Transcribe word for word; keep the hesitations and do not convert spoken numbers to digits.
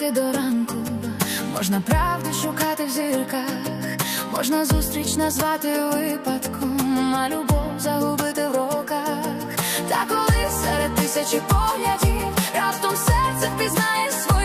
грати до ранку, можна правду шукати в зірках, можна зустріч назвати випадком, а любов загубити в роках. Та коли серед тисячі поглядів раптом серце впізнає своє,